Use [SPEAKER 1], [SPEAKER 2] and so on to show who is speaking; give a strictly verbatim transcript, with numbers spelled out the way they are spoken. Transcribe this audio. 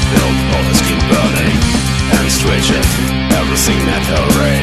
[SPEAKER 1] built, all the skin burning and switch it, everything metal ray.